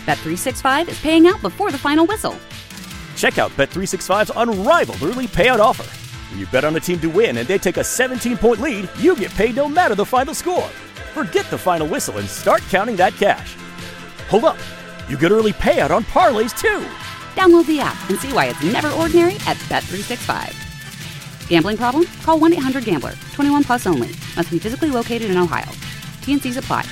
Bet365 is paying out before the final whistle. Check out Bet365's unrivaled early payout offer. When you bet on a team to win and they take a 17-point lead, you get paid no matter the final score. Forget the final whistle and start counting that cash. Hold up. You get early payout on parlays, too. Download the app and see why it's never ordinary at Bet365. Gambling problem? Call 1-800-GAMBLER. 21 plus only. Must be physically located in Ohio. T&Cs apply.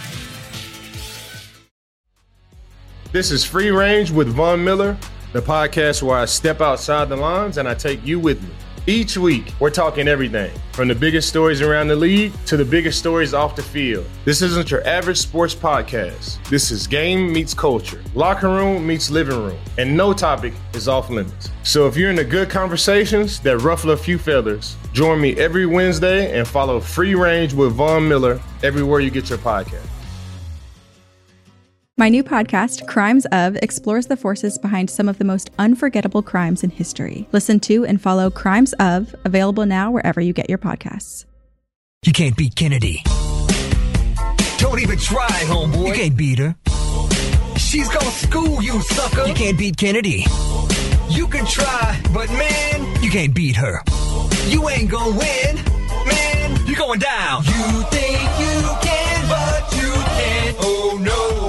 This is Free Range with Von Miller, the podcast where I step outside the lines and I take you with me. Each week, we're talking everything from the biggest stories around the league to the biggest stories off the field. This isn't your average sports podcast. This is game meets culture, locker room meets living room, and no topic is off limits. So if you're into good conversations that ruffle a few feathers, join me every Wednesday and follow Free Range with Von Miller everywhere you get your podcast. My new podcast, Crimes Of, explores the forces behind some of the most unforgettable crimes in history. Listen to and follow Crimes Of, available now wherever you get your podcasts. You can't beat Kennedy. Don't even try, homeboy. You can't beat her. She's gonna school you, sucker. You can't beat Kennedy. You can try, but man, you can't beat her. You ain't gonna win, man. You're going down. You think you can, but you can't. Oh no.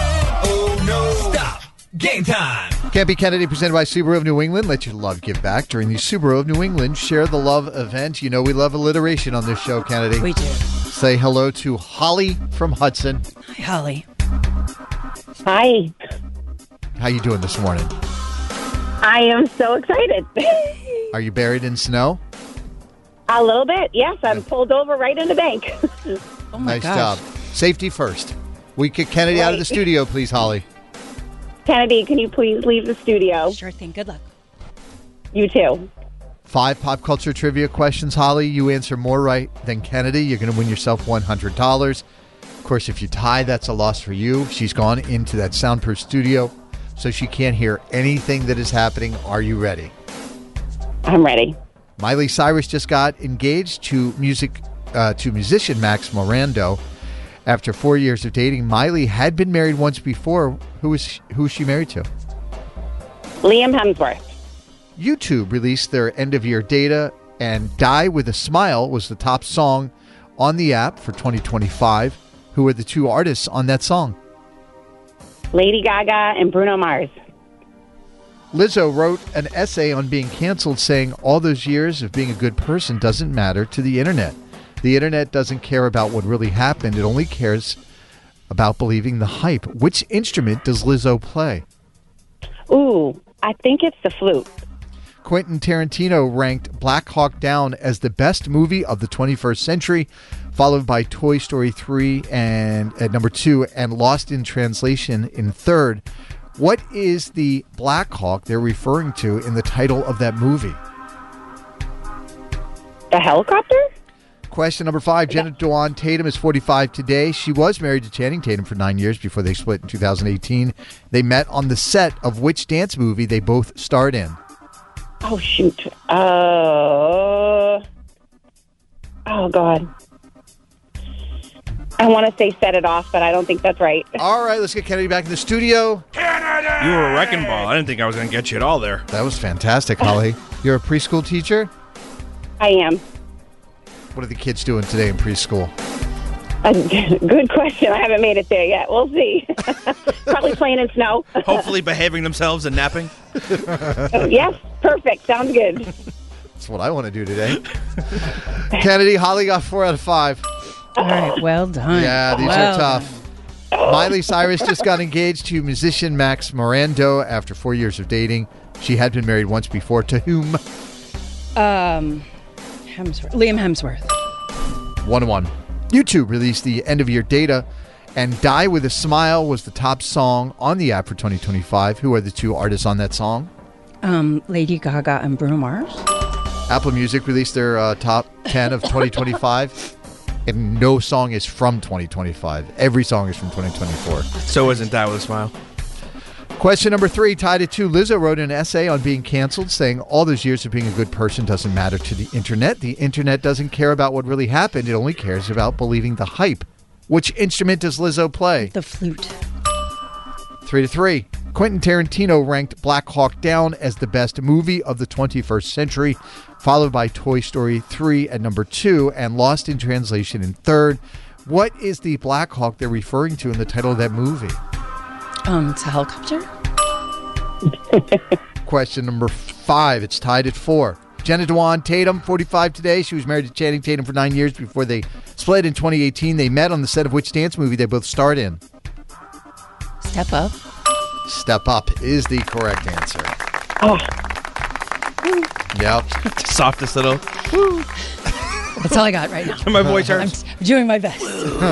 Stop. Game time. Can't Be Kennedy, presented by Subaru of New England. Let your love give back during the Subaru of New England Share the Love event. You know we love alliteration on this show, Kennedy. We do. Say hello to Holly from Hudson. Hi, Holly. Hi. How you doing this morning? I am so excited. Are you buried in snow? A little bit, yes. I'm pulled over right in the bank. Oh, my Nice gosh. job. Safety first. We kick Kennedy out of the studio, please, Holly. Kennedy, can you please leave the studio? Sure thing. Good luck. You too. 5 pop culture trivia questions, Holly. You answer more right than Kennedy, you're going to win yourself $100. Of course, if you tie, that's a loss for you. She's gone into that soundproof studio, so she can't hear anything that is happening. Are you ready? I'm ready. Miley Cyrus just got engaged to musician Max Morando. After 4 years of dating, Miley had been married once before. Who is she married to? Liam Hemsworth. YouTube released their end-of-year data, and Die With a Smile was the top song on the app for 2025. Who are the 2 artists on that song? Lady Gaga and Bruno Mars. Lizzo wrote an essay on being canceled saying all those years of being a good person doesn't matter to the internet. The internet doesn't care about what really happened. It only cares about believing the hype. Which instrument does Lizzo play? Ooh, I think it's the flute. Quentin Tarantino ranked Black Hawk Down as the best movie of the 21st century, followed by Toy Story 3 and at number 2 and Lost in Translation in third. What is the Black Hawk they're referring to in the title of that movie? The helicopter? Question number 5. Jenna Dewan Tatum is 45 today. She was married to Channing Tatum for 9 years before they split in 2018. They met on the set of which dance movie they both starred in? Oh, shoot. Oh, God. I want to say Set It Off, but I don't think that's right. All right, let's get Kennedy back in the studio. You were a wrecking ball. I didn't think I was going to get you at all there. That was fantastic, Holly. You're a preschool teacher? I am. What are the kids doing today in preschool? Good question. I haven't made it there yet. We'll see. Probably playing in snow. Hopefully behaving themselves and napping. Yes, perfect. Sounds good. That's what I want to do today. Kennedy, Holly got 4 out of 5. All right. Well done. Yeah, these are tough. Miley Cyrus just got engaged to musician Max Morando after 4 years of dating. She had been married once before. To whom? Liam Hemsworth. 1-1. YouTube released the end-of-year data, and Die With a Smile was the top song on the app for 2025. Who are the 2 artists on that song? Lady Gaga and Bruno Mars. Apple Music released their top 10 of 2025, and no song is from 2025. Every song is from 2024. So isn't Die With a Smile. Question number 3, tied at 2. Lizzo wrote an essay on being canceled, saying all those years of being a good person doesn't matter to the internet. The internet doesn't care about what really happened. It only cares about believing the hype. Which instrument does Lizzo play? The flute. 3-3. Quentin Tarantino ranked Black Hawk Down as the best movie of the 21st century, followed by Toy Story 3 at number 2 and Lost in Translation in third. What is the Black Hawk they're referring to in the title of that movie? It's a helicopter. Question number 5. It's tied at 4. Jenna Dewan Tatum, 45 today. She was married to Channing Tatum for 9 years before they split in 2018. They met on the set of which dance movie they both starred in? Step Up. Step Up is the correct answer. Oh, Yep. Softest little. That's all I got right now. My voice hurts. I'm doing my best.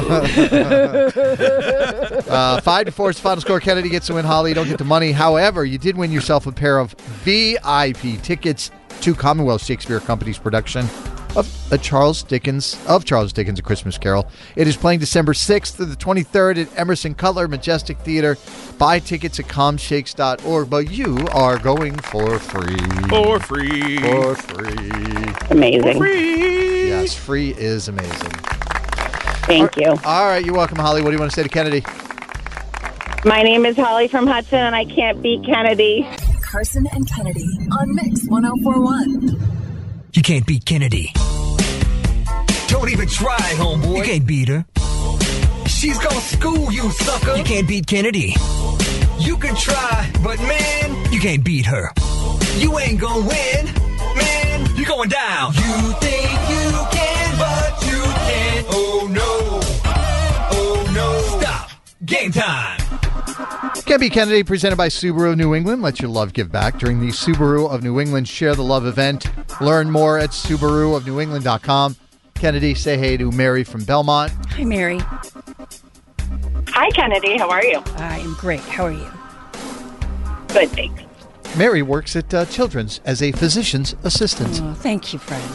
5-4 is the final score. Kennedy gets to win. Holly, you don't get the money. However, you did win yourself a pair of VIP tickets to Commonwealth Shakespeare Company's production of Charles Dickens, A Christmas Carol. It is playing December 6th through the 23rd at Emerson Cutler Majestic Theater. Buy tickets at comshakes.org, but you are going for free. For free. For free. amazing. Free. Yes, free is amazing. Thank you. All right, you're welcome, Holly. What do you want to say to Kennedy? My name is Holly from Hudson, and I can't beat Kennedy. Carson and Kennedy on Mix 104.1. You can't beat Kennedy. Don't even try, homeboy. You can't beat her. She's gonna school you, sucker. You can't beat Kennedy. You can try, but man, you can't beat her. You ain't gonna win, man. You're going down. You think you can, but you can't. Oh no. Oh no. Stop. Game time. Can't Beat Kennedy, presented by Subaru of New England. Let your love give back during the Subaru of New England Share the Love event. Learn more at SubaruofNewEngland.com. Kennedy, say hey to Mary from Belmont. Hi, Mary. Hi, Kennedy. How are you? I am great. How are you? Good, thanks. Mary works at Children's as a physician's assistant. Oh, thank you, friend.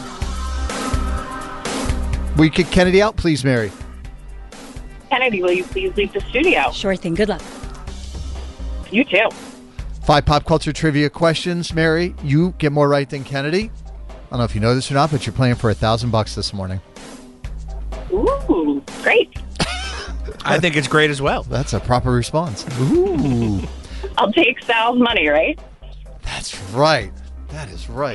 Will you kick Kennedy out, please, Mary? Kennedy, will you please leave the studio? Sure thing. Good luck. You too. 5 pop culture trivia questions. Mary, you get more right than Kennedy. I don't know if you know this or not, but you're playing for $1,000 this morning. Ooh, great. I think it's great as well. That's a proper response. Ooh. I'll take Sal's money, right? That's right. That is right.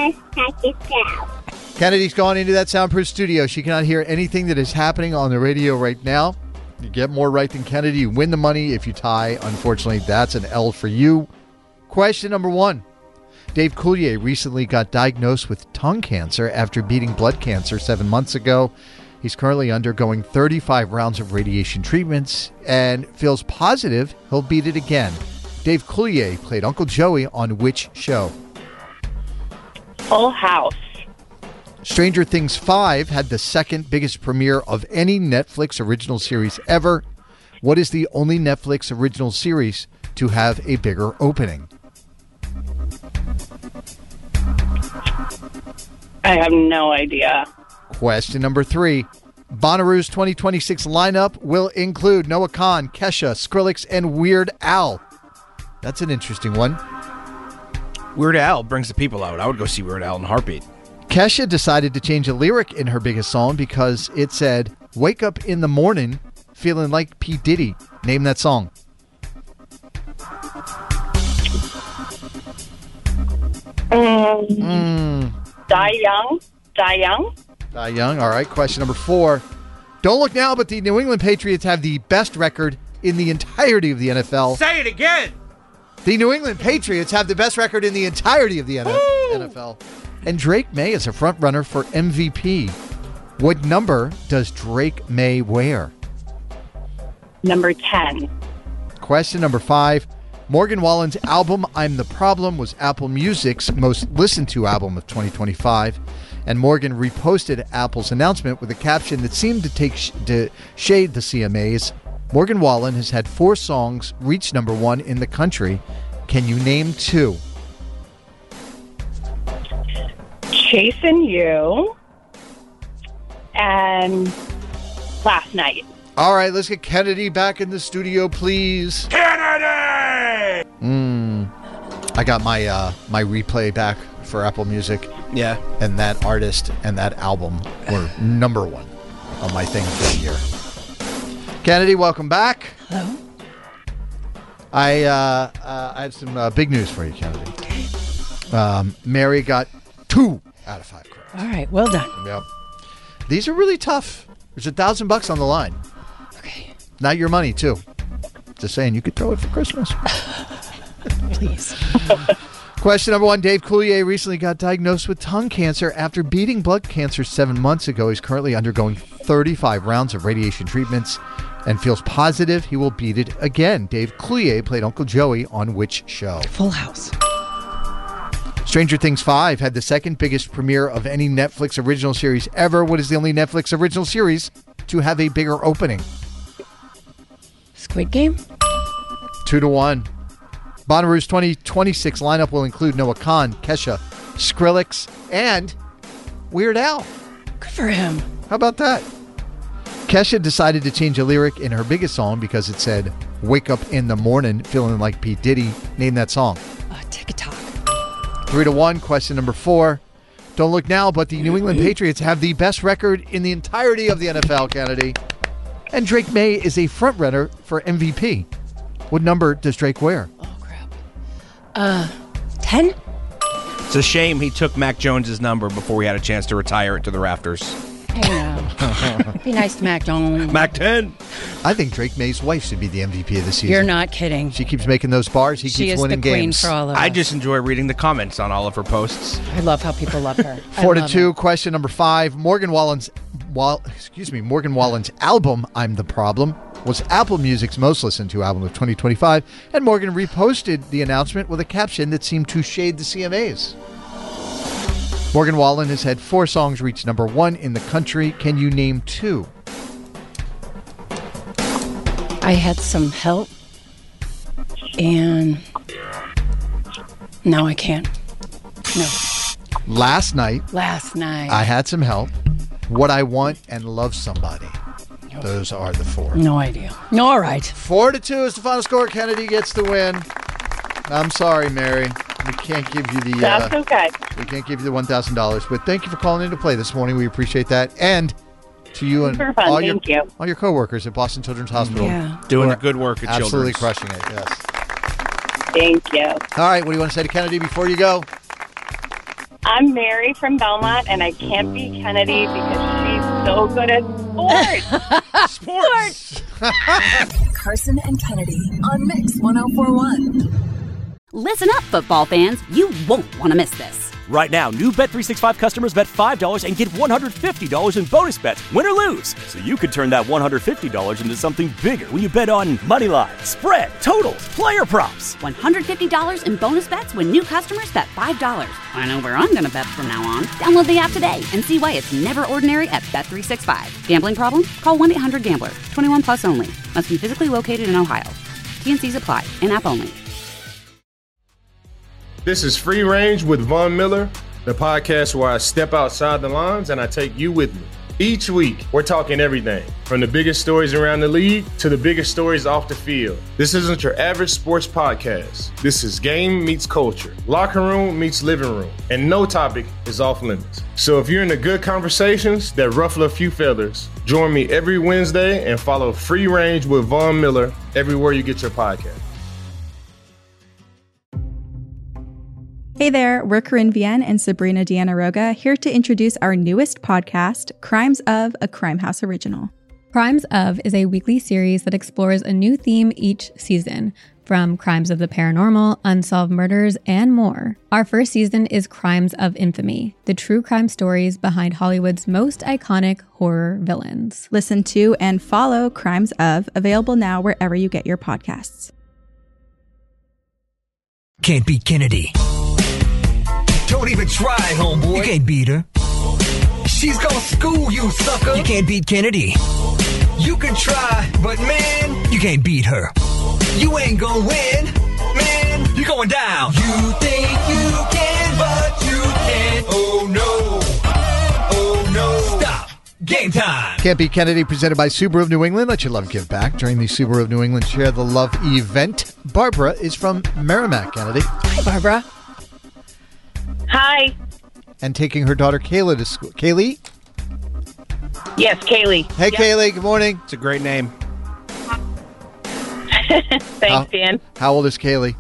Kennedy's gone into that soundproof studio. She cannot hear anything that is happening on the radio right now. You get more right than Kennedy. You win the money. If you tie, unfortunately, that's an L for you. Question number 1. Dave Coulier recently got diagnosed with tongue cancer after beating blood cancer 7 months ago. He's currently undergoing 35 rounds of radiation treatments and feels positive he'll beat it again. Dave Coulier played Uncle Joey on which show? Full House. Stranger Things 5 had the second biggest premiere of any Netflix original series ever. What is the only Netflix original series to have a bigger opening? I have no idea. Question number 3. Bonnaroo's 2026 lineup will include Noah Kahan, Kesha, Skrillex, and Weird Al. That's an interesting one. Weird Al brings the people out. I would go see Weird Al in a heartbeat. Kesha decided to change a lyric in her biggest song because it said, "Wake up in the morning feeling like P. Diddy." Name that song. Die Young. Die Young. Die Young. All right. Question number 4. Don't look now, but the New England Patriots have the best record in the entirety of the NFL. Say it again. The New England Patriots have the best record in the entirety of the NFL. And Drake May is a front runner for MVP. What number does Drake May wear? Number 10. Question number 5. Morgan Wallen's album, I'm the Problem, was Apple Music's most listened to album of 2025. And Morgan reposted Apple's announcement with a caption that seemed to shade the CMAs. Morgan Wallen has had 4 songs reach number 1 in the country. Can you name 2? Chasing You and Last Night. All right, let's get Kennedy back in the studio, please. Kennedy! I got my my replay back for Apple Music. Yeah. And that artist and that album were number 1 on my thing for the year. Kennedy, welcome back. Hello. I have some big news for you, Kennedy. Mary got 2 out of 5 correct. All right, well done. Yep. These are really tough. There's $1,000 on the line. Okay. Not your money, too. Just saying, you could throw it for Christmas. Please. Question number 1. Dave Coulier recently got diagnosed with tongue cancer after beating blood cancer 7 months ago. He's currently undergoing 35 rounds of radiation treatments and feels positive he will beat it again. Dave Coulier played Uncle Joey on which show? Full House. Stranger Things 5 had the second biggest premiere of any Netflix original series ever. What is the only Netflix original series to have a bigger opening? Squid Game? 2-1. Bonnaroo's 2026 lineup will include Noah Khan, Kesha, Skrillex, and Weird Al. Good for him. How about that? Kesha decided to change a lyric in her biggest song because it said, "Wake up in the morning feeling like P. Diddy." Name that song. TikTok. 3-1. Question number 4. Don't look now, but the New England Patriots have the best record in the entirety of the NFL, Kennedy. And Drake May is a front runner for MVP. What number does Drake wear? 10? It's a shame he took Mac Jones's number before we had a chance to retire it to the rafters. I know. Be nice to Mac Jones. Mac 10. I think Drake May's wife should be the MVP of the season. You're not kidding. She keeps making those bars. He She keeps is winning the queen games. for all of I us. just enjoy reading the comments on all of her posts. I love how people love her. 4-2. Question number 5. Morgan Wallen's album "I'm the Problem" was Apple Music's most listened to album of 2025, and Morgan reposted the announcement with a caption that seemed to shade the CMAs. Morgan Wallen has had 4 songs reach number 1 in the country. Can you name 2? I had some help, and no, I can't. No. Last night, I had some help. What I Want and Love Somebody. Those are the 4. No idea. No, all right. 4-2 is the final score. Kennedy gets the win. I'm sorry, Mary. We can't give you the. That's okay. We can't give you the $1,000. But thank you for calling in to play this morning. We appreciate that. And to you and Super fun. all Thank your you. all your coworkers at Boston Children's Hospital. Yeah. Doing We're the good work at absolutely Children's. crushing it. Yes. Thank you. All right. What do you want to say to Kennedy before you go? I'm Mary from Belmont, and I can't beat Kennedy because she's so good at sports. Carson and Kennedy on Mix 104.1. Listen up, football fans. You won't want to miss this. Right now, new Bet365 customers bet $5 and get $150 in bonus bets, win or lose. So you could turn that $150 into something bigger when you bet on money line, spread, totals, player props. $150 in bonus bets when new customers bet $5. I know where I'm going to bet from now on. Download the app today and see why it's never ordinary at Bet365. Gambling problem? Call 1-800-GAMBLER. 21 plus only. Must be physically located in Ohio. T&Cs apply. In-app only. This is Free Range with Von Miller, the podcast where I step outside the lines and I take you with me. Each week, we're talking everything from the biggest stories around the league to the biggest stories off the field. This isn't your average sports podcast. This is game meets culture, locker room meets living room, and no topic is off limits. So if you're into good conversations that ruffle a few feathers, join me every Wednesday and follow Free Range with Von Miller everywhere you get your podcast. Hey there, we're Corinne Vienne and Sabrina Deanna Roga here to introduce our newest podcast, Crimes of, a Crime House original. Crimes of is a weekly series that explores a new theme each season, from crimes of the paranormal, unsolved murders, and more. Our first season is Crimes of Infamy, the true crime stories behind Hollywood's most iconic horror villains. Listen to and follow Crimes of, available now wherever you get your podcasts. Can't beat Kennedy. Don't even try, homeboy. You can't beat her. She's gonna school you, sucker. You can't beat Kennedy. You can try, but man, you can't beat her. You ain't gonna win, man. You're going down. You think you can, but you can't. Oh no. Oh no. Stop. Game time. Can't Beat Kennedy, presented by Subaru of New England. Let your love give back during the Subaru of New England Share the Love event. Barbara is from Merrimack, Kennedy. Hi, Barbara. Hi. And taking her daughter Kayla to school. Kaylee? Yes, Kaylee. Hey, Yep. Kaylee. Good morning. It's a great name. Thanks, Dan. How old is Kaylee?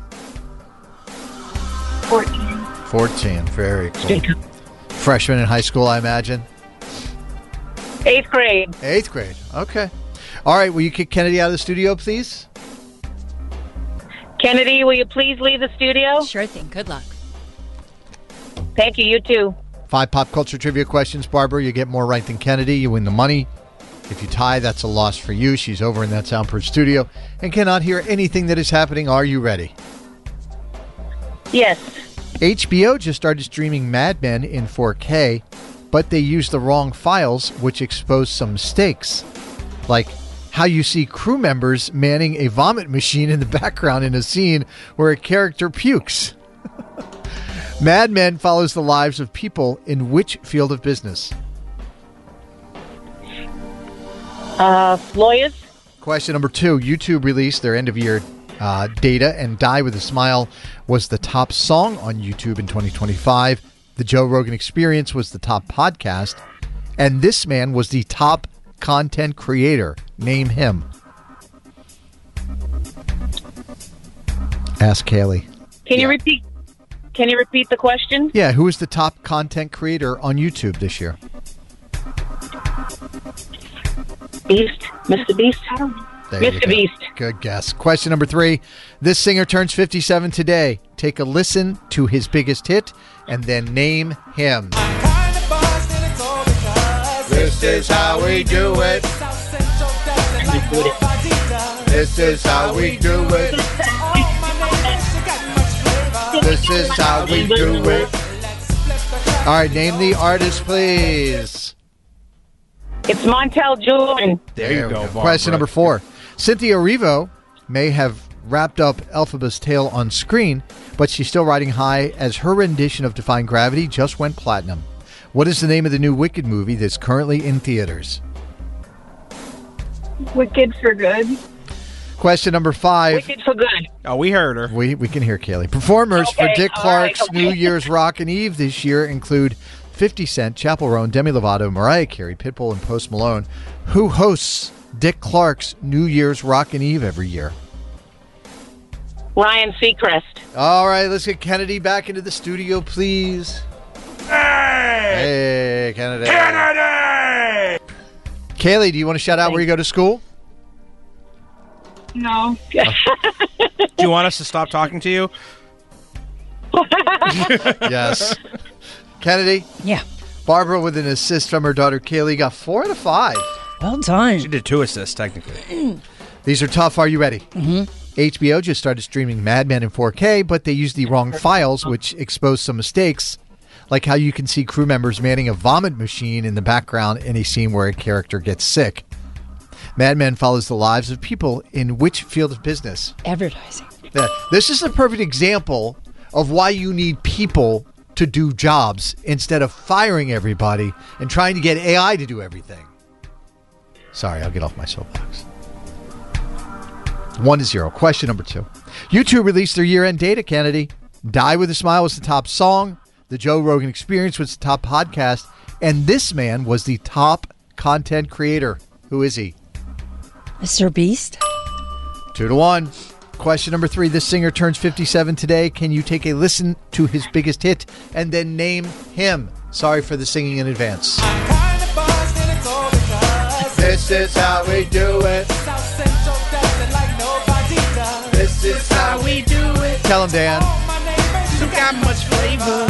14. 14. Very cool. Freshman in high school, I imagine. 8th grade. 8th grade. Okay. All right. Will you kick Kennedy out of the studio, please? Kennedy, will you please leave the studio? Sure thing. Good luck. Thank you. You too. 5 pop culture trivia questions, Barbara. You get more right than Kennedy. You win the money. If you tie, that's a loss for you. She's over in that soundproof studio and cannot hear anything that is happening. Are you ready? Yes. HBO just started streaming Mad Men in 4K, but they used the wrong files, which exposed some mistakes. Like how you see crew members manning a vomit machine in the background in a scene where a character pukes. Mad Men follows the lives of people in which field of business? Lawyers. Question number 2. YouTube released their end-of-year data, and Die With a Smile was the top song on YouTube in 2025. The Joe Rogan Experience was the top podcast, and this man was the top content creator. Name him. Ask Kaylee. Can you repeat the question? Yeah, who is the top content creator on YouTube this year? Beast. Mr. Beast. Mr. Beast. Good guess. Question number 3. This singer turns 57 today. Take a listen to his biggest hit and then name him. This is how we do it. This is how we do it. This is how we do it. All right, name the artist, please. It's Montel Jordan. There you go. Question number 4. Cynthia Erivo may have wrapped up Elphaba's tale on screen, but she's still riding high as her rendition of Defying Gravity just went platinum. What is the name of the new Wicked movie that's currently in theaters? Wicked for Good. Question number 5. Wicked for Good. Oh, we heard her. We can hear Kaylee. Performers for Dick Clark's okay. New Year's Rockin' Eve this year include 50 Cent, Chappell Roan, Demi Lovato, Mariah Carey, Pitbull, and Post Malone. Who hosts Dick Clark's New Year's Rockin' Eve every year? Ryan Seacrest. All right, let's get Kennedy back into the studio, please. Hey, Kennedy. Kennedy! Kaylee, do you want to shout out where you go to school? No. Do you want us to stop talking to you? Yes. Kennedy? Yeah. Barbara, with an assist from her daughter Kaylee, got 4 out of 5. Well done. She did 2 assists, technically. These are tough. Are you ready? Mm-hmm. HBO just started streaming Mad Men in 4K, but they used the wrong files, which exposed some mistakes, like how you can see crew members manning a vomit machine in the background in a scene where a character gets sick. Mad Men follows the lives of people in which field of business? Advertising. Yeah. This is a perfect example of why you need people to do jobs instead of firing everybody and trying to get AI to do everything. Sorry, I'll get off my soapbox. 1-0. Question number 2. YouTube released their year-end data, Kennedy. Die With a Smile was the top song. The Joe Rogan Experience was the top podcast. And this man was the top content creator. Who is he? Mr. Beast. 2-1. Question number 3. This singer turns 57 today. Can you take a listen to his biggest hit and then name him? Sorry for the singing in advance. This is how we do it. This is how we do it. Tell him, Dan. You got much flavor.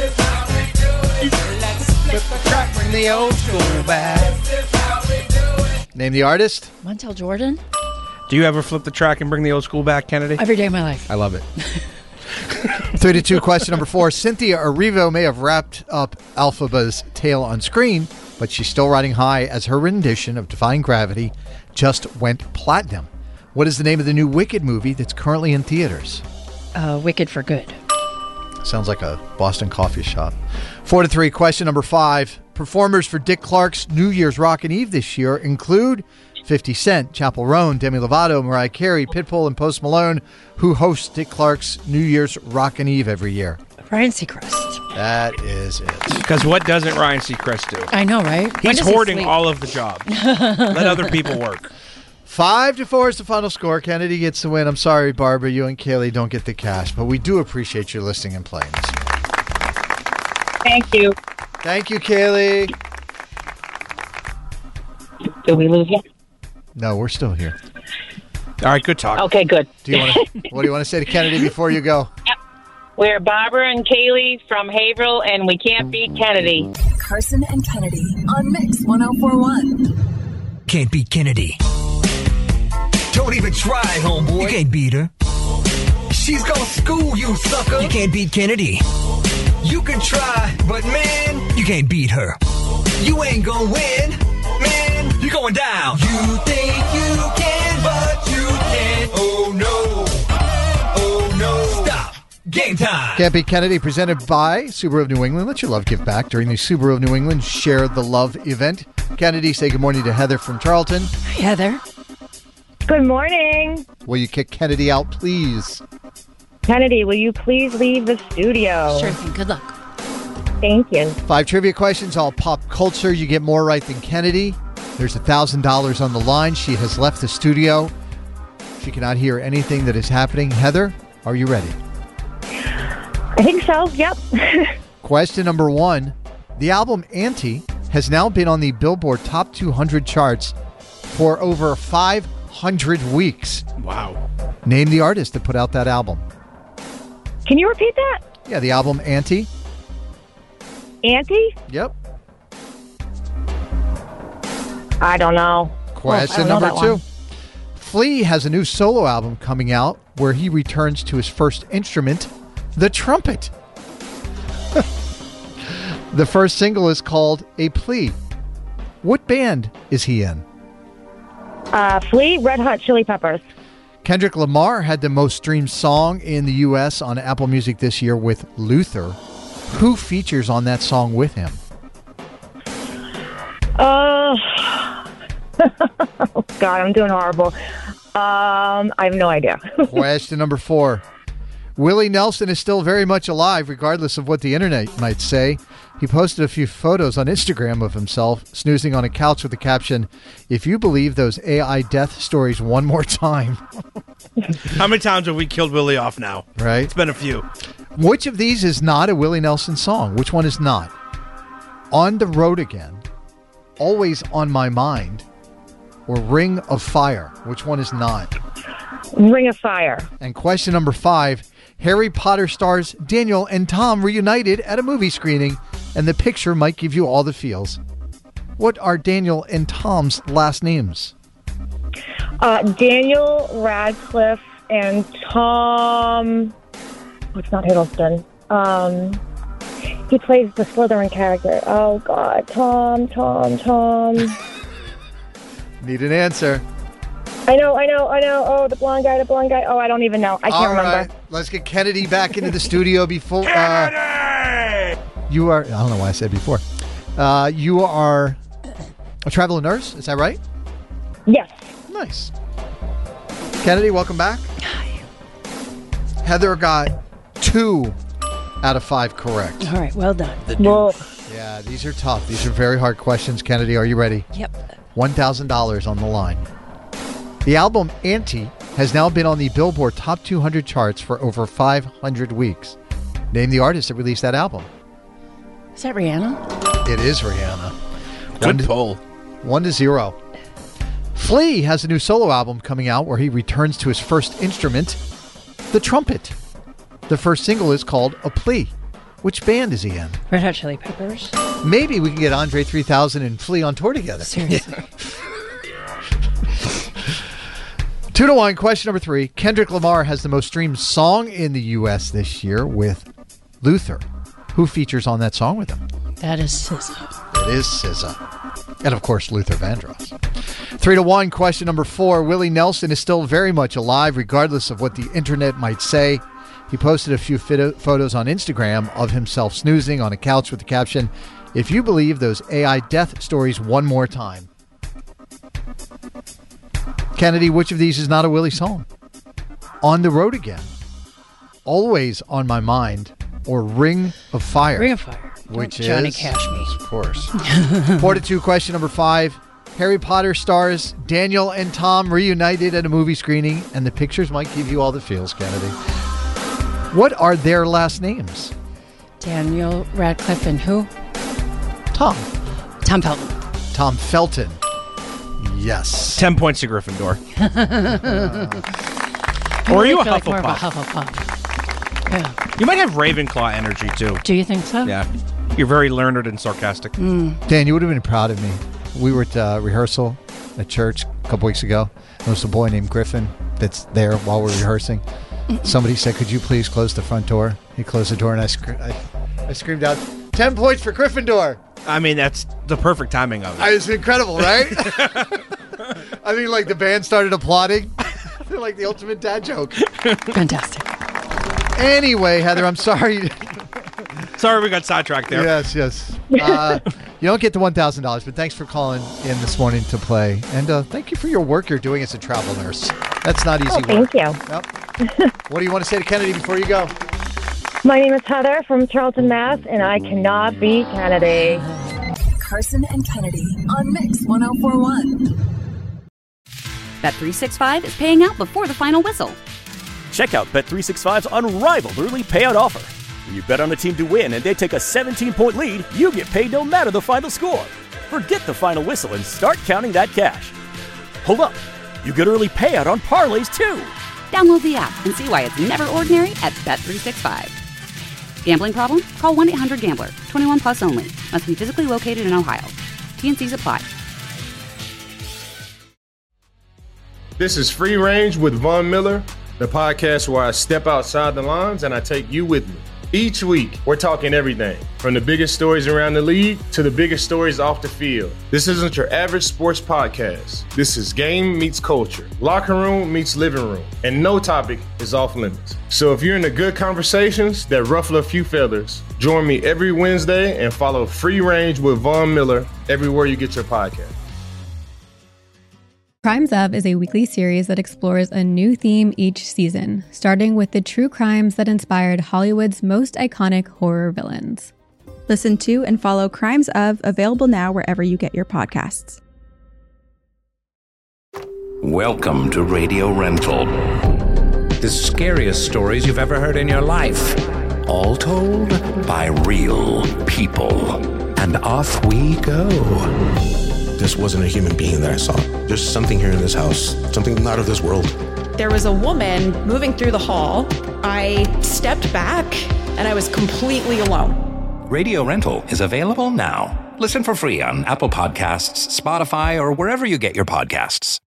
Flip the track, bring the old school back. Name the artist. Montel Jordan. Do you ever flip the track and bring the old school back, Kennedy? Every day of my life. I love it. 3-2. Question number 4. Cynthia Erivo may have wrapped up Elphaba's tale on screen, but she's still riding high as her rendition of Defying Gravity just went platinum. What is the name of the new Wicked movie that's currently in theaters? Wicked for Good. Sounds like a Boston coffee shop. 4-3. Question number 5. Performers for Dick Clark's New Year's Rockin' Eve this year include 50 Cent, Chappell Roan, Demi Lovato, Mariah Carey, Pitbull, and Post Malone, who hosts Dick Clark's New Year's Rockin' Eve every year. Ryan Seacrest. That is it. Because what doesn't Ryan Seacrest do? I know, right? He's hoarding all of the jobs. Let other people work. 5-4 is the final score. Kennedy gets the win. I'm sorry, Barbara. You and Kaylee don't get the cash, but we do appreciate you listening and playing this. Thank you. Thank you, Kaylee. Did we lose yet? No, we're still here. All right, good talk. Okay, good. What do you want to say to Kennedy before you go? Yep. We're Barbara and Kaylee from Haverhill, and we can't beat Kennedy. Carson and Kennedy on Mix 104.1. Can't beat Kennedy. Don't even try, homeboy. You can't beat her. She's gonna school you, sucker. You can't beat Kennedy. You can try, but man, you can't beat her. You ain't gonna win, man. You're going down. You think you can, but you can't. Oh no. Oh no. Stop. Game time. Can't Beat Kennedy, presented by Subaru of New England. Let your love give back during the Subaru of New England Share the Love event. Kennedy, say good morning to Heather from Charlton. Hi, Heather. Good morning. Will you kick Kennedy out, please? Kennedy, will you please leave the studio? Sure thing. Good luck. Thank you. 5 trivia questions, all pop culture. You get more right than Kennedy. There's $1,000 on the line. She has left the studio. She cannot hear anything that is happening. Heather, are you ready? I think so, yep. Question number 1. The album Auntie has now been on the Billboard Top 200 charts for over 500 weeks. Wow. Name the artist that put out that album. Can you repeat that? Yeah, the album Auntie. Auntie? Yep. I don't know. Question number 2. Flea has a new solo album coming out where he returns to his first instrument, the trumpet. The first single is called A Plea. What band is he in? Flea, Red Hot Chili Peppers. Kendrick Lamar had the most streamed song in the U.S. on Apple Music this year with Luther. Who features on that song with him? Oh, God, I'm doing horrible. I have no idea. Question number 4. Willie Nelson is still very much alive, regardless of what the internet might say. He posted a few photos on Instagram of himself snoozing on a couch with the caption, "If you believe those AI death stories one more time." How many times have we killed Willie off now? Right. It's been a few. Which of these is not a Willie Nelson song? Which one is not? On the Road Again, Always on My Mind, or Ring of Fire? Which one is not? Ring of Fire. And question number 5. Harry Potter stars Daniel and Tom reunited at a movie screening, and the picture might give you all the feels. What are Daniel and Tom's last names? Daniel Radcliffe and Tom... It's not Hiddleston. He plays the Slytherin character. Oh, God. Tom. Need an answer. I know. Oh, the blonde guy. Oh, I don't even know. I can't remember. Right. Let's get Kennedy back into the studio before... Kennedy! You are... I don't know why I said before. You are a travel nurse, is that right? Yes. Nice. Kennedy, welcome back. Hi. Heather got 2 out of 5 correct. All right, well done. Yeah, these are tough. These are very hard questions. Kennedy, are you ready? Yep. $1,000 on the line. The album Auntie has now been on the Billboard Top 200 charts for over 500 weeks. Name the artist that released that album. Is that Rihanna? It is Rihanna. Good pull. 1-0. Flea has a new solo album coming out where he returns to his first instrument, the trumpet. The first single is called A Plea. Which band is he in? Red Hot Chili Peppers. Maybe we can get Andre 3000 and Flea on tour together. Seriously. 2-1. Question number 3. Kendrick Lamar has the most streamed song in the U.S. this year with Luther. Who features on that song with him? That is SZA. It is SZA. And, of course, Luther Vandross. 3-1. Question number 4. Willie Nelson is still very much alive, regardless of what the internet might say. He posted a few photos on Instagram of himself snoozing on a couch with the caption, "If you believe those AI death stories one more time." Kennedy, which of these is not a Willie song? On the Road Again, Always on My Mind, or Ring of Fire? Ring of Fire. Which Johnny is Cash me. Of course. 4-2. Question number 5. Harry Potter stars Daniel and Tom reunited at a movie screening, and the pictures might give you all the feels, Kennedy. What are their last names? Daniel Radcliffe and who? Tom. Tom Felton. Tom Felton. Yes. 10 points to Gryffindor. Or are you a Like more of a Hufflepuff? Hufflepuff. Yeah. You might have Ravenclaw energy, too. Do you think so? Yeah. You're very learned and sarcastic. Dan, you would have been proud of me. We were at rehearsal at church a couple weeks ago. There was a boy named Griffin that's there while we're rehearsing. Somebody said, "Could you please close the front door?" He closed the door, and I screamed out, 10 points for Gryffindor. I mean, that's the perfect timing of it. It's incredible, right? I mean, like, the band started applauding. They're like the ultimate dad joke. Fantastic. Anyway, Heather, I'm sorry. Sorry we got sidetracked there. Yes. You don't get the $1,000, but thanks for calling in this morning to play. And thank you for your work you're doing as a travel nurse. That's not easy work. Thank you. Yep. What do you want to say to Kennedy before you go? My name is Heather from Charlton, Mass., and I cannot be Kennedy. Carson and Kennedy on Mix 104.1. Bet365 is paying out before the final whistle. Check out Bet365's unrivaled early payout offer. When you bet on a team to win and they take a 17-point lead, you get paid no matter the final score. Forget the final whistle and start counting that cash. Hold up. You get early payout on parlays, too. Download the app and see why it's never ordinary at Bet365. Gambling problem? Call 1-800-GAMBLER. 21 plus only. Must be physically located in Ohio. T&Cs apply. This is Free Range with Von Miller, the podcast where I step outside the lines and I take you with me. Each week, we're talking everything from the biggest stories around the league to the biggest stories off the field. This isn't your average sports podcast. This is game meets culture, locker room meets living room, and no topic is off limits. So if you're into good conversations that ruffle a few feathers, join me every Wednesday and follow Free Range with Von Miller everywhere you get your podcast. Crimes Of is a weekly series that explores a new theme each season, starting with the true crimes that inspired Hollywood's most iconic horror villains. Listen to and follow Crimes Of, available now wherever you get your podcasts. Welcome to Radio Rental. The scariest stories you've ever heard in your life. All told by real people. And off we go. This wasn't a human being that I saw. There's something here in this house, something not of this world. There was a woman moving through the hall. I stepped back and I was completely alone. Radio Rental is available now. Listen for free on Apple Podcasts, Spotify, or wherever you get your podcasts.